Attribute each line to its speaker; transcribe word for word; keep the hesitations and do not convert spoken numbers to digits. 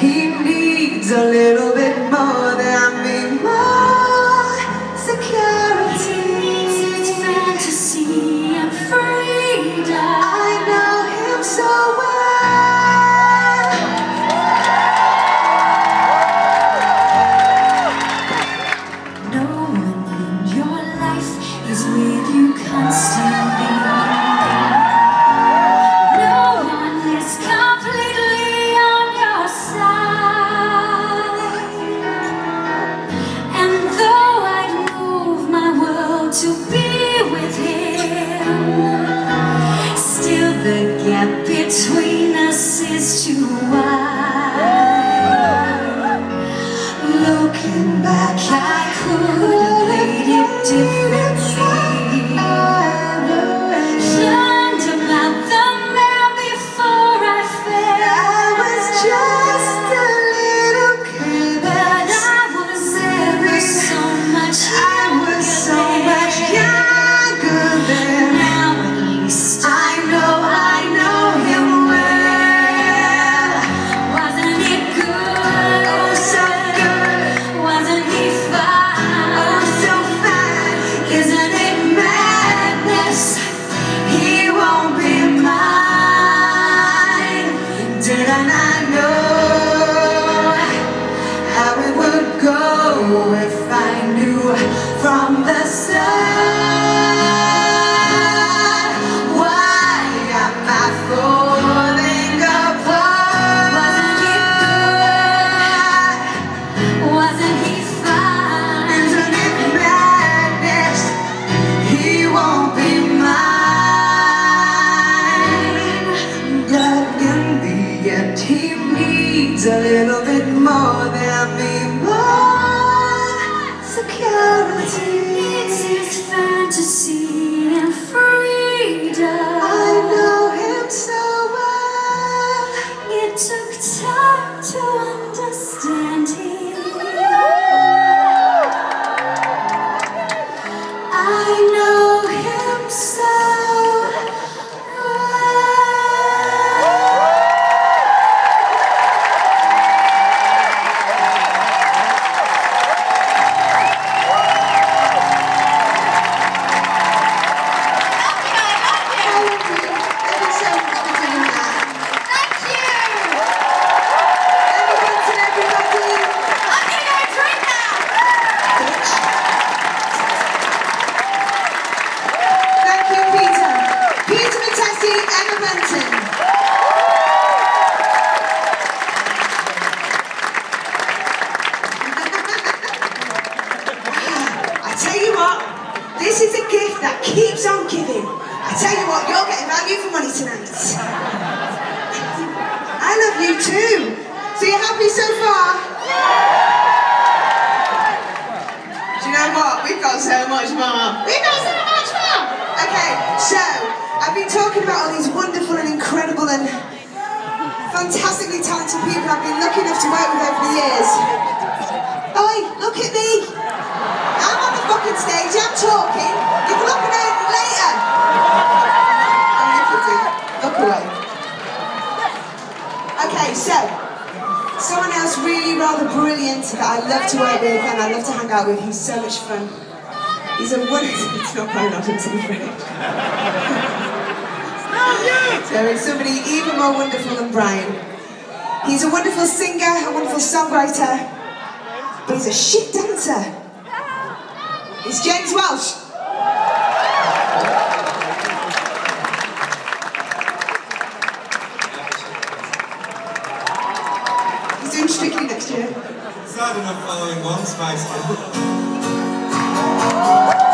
Speaker 1: he needs a little bit more than me, more security.
Speaker 2: He needs his fantasy and freedom.
Speaker 1: I know him so well.
Speaker 2: No one in your life is with you constantly. No one is completely on your side. And though I'd move my world to be with him, still the gap between us is too wide. Looking back, I could have played it differently. Learned about the man before I fell.
Speaker 1: I was just a little kid,
Speaker 2: But I was ever so much
Speaker 1: I was so much younger then.
Speaker 2: Now at least
Speaker 1: I know, I know him well.
Speaker 2: wasn't it good?
Speaker 1: Oh, so good.
Speaker 2: Wasn't he fine?
Speaker 1: Oh, so fine.
Speaker 2: Isn't it madness?
Speaker 1: He won't be mine. Didn't I know how it would go if I knew from the start? Why am I falling apart?
Speaker 2: Wasn't he fine?
Speaker 1: Isn't it madness? He won't be mine. But in the end, he needs a little bit more than me, more security.
Speaker 2: Needs his fantasy and freedom.
Speaker 1: I know him so well.
Speaker 2: It took time to understand him. I know him so
Speaker 1: this is a gift that keeps on giving. I tell you what, you're getting value for money tonight. I love you too. So you're happy so far? Do you know what? We've got so much more. We've got so much more. Okay, so I've been talking about all these wonderful and incredible and fantastically talented people I've been lucky enough to work with over the years. Oi, look at me. I'm on the fucking stage, I'm talking. You can look at it later. Oh, you can do. Look away. Okay, so, someone else really rather brilliant that I love to work with and I love to hang out with. He's so much fun. He's a wonderful... It's not Brian Adams, I'm afraid. So it's somebody even more wonderful than Brian. He's a wonderful singer, a wonderful songwriter, but he's a shit dancer. It's James Welsh. He's doing Strictly next year.
Speaker 3: Sad enough following one Spice Girl.